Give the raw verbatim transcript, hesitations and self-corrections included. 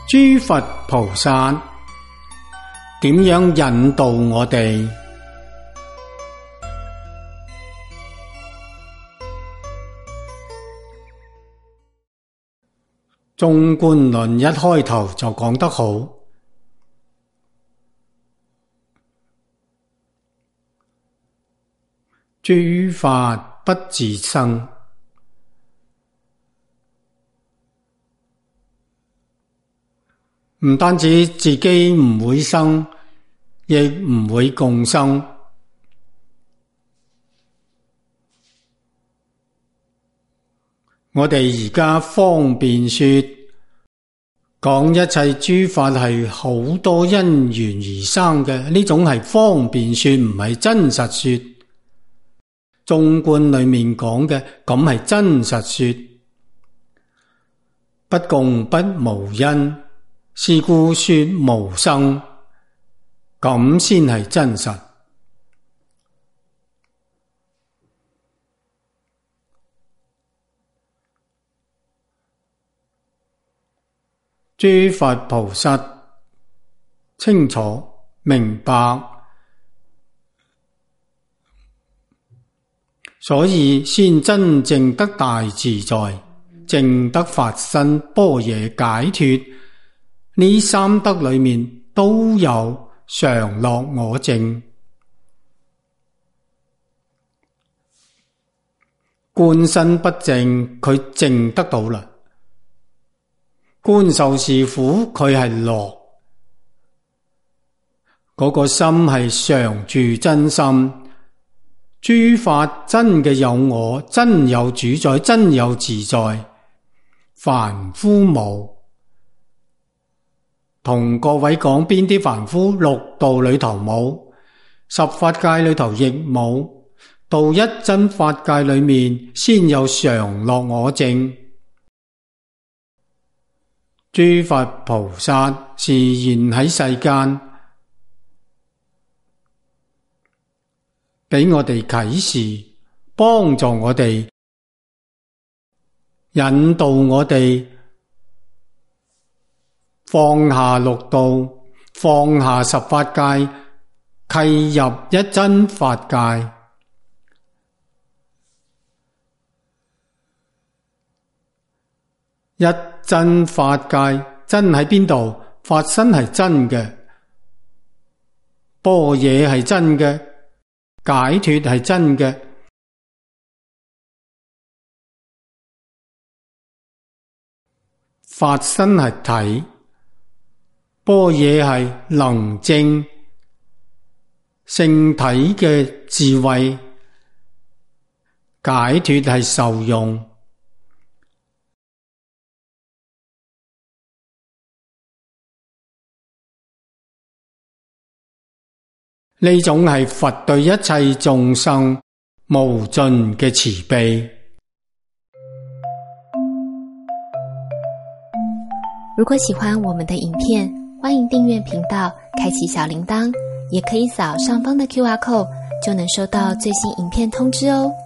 諸佛菩薩點樣引導我哋？縱觀論一開頭就講得好，諸法不自生，唔單止自己唔會生，亦唔會共生。我哋而家方便說，講一切諸法係好多因緣而生嘅，呢種係方便說，唔係真實說。縱觀裏面講嘅，咁係真實說。不共不無因，是故說無生，咁先係真實。諸佛菩薩清楚明白，所以先真正得大自在，證得法身般若解脫。呢三德裏面都有常樂我淨。觀身不淨，佢淨得到啦。觀受是苦，佢係樂。嗰個心係常住真心。諸法真嘅有我，真有主宰，真有自在。凡夫無。同各位講邊啲凡夫？六道裏頭冇，十法界裏頭亦冇，到一真法界裏面先有常樂我淨。諸佛菩薩示現喺世間，俾我哋啟示，幫助我哋，引導我哋放下六道，放下十法界，契入一真法界。一真法界，真喺邊度？法身係真嘅，般若係真嘅，解脫係真嘅。法身係體，般若係能證，聖體嘅智慧，解脫係受用。呢種係佛對一切眾生無盡嘅慈悲。 如果喜歡我們的影片，歡迎訂閱頻道，開啟小鈴鐺，也可以掃上方的 Q R code，就能收到最新影片通知哦。